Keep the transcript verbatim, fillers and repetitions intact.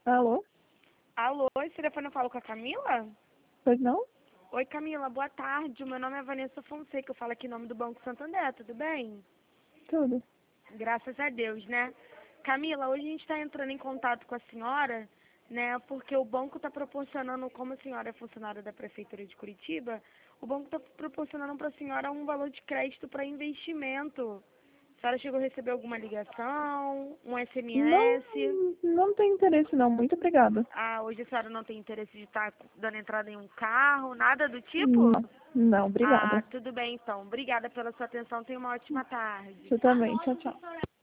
Alô? Alô, esse telefone eu falo com a Camila? Pois não? Oi, Camila, boa tarde. O meu nome é Vanessa Fonseca, eu falo aqui em nome do Banco Santander, tudo bem? Tudo. Graças a Deus, né? Camila, hoje a gente está entrando em contato com a senhora, né, porque o banco está proporcionando, como a senhora é funcionária da Prefeitura de Curitiba, o banco está proporcionando para a senhora um valor de crédito para investimento. A senhora chegou a receber alguma ligação, um Não, S M S? não tem interesse não. Muito obrigada. Ah, hoje a senhora não tem interesse de estar dando entrada em um carro, nada do tipo? Não, não, obrigada. Ah, tudo bem então. Obrigada pela sua atenção. Tenha uma ótima tarde. Você também. Tchau, tchau.